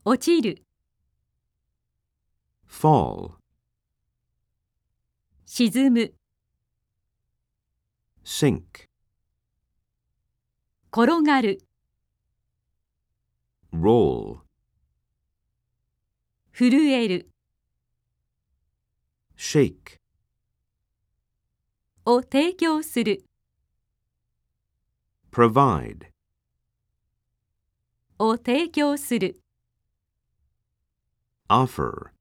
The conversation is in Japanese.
落ちる、 fall, 沈む、 sink, 転がる、 roll, 震える shake, を提供する provide, を提供する offer,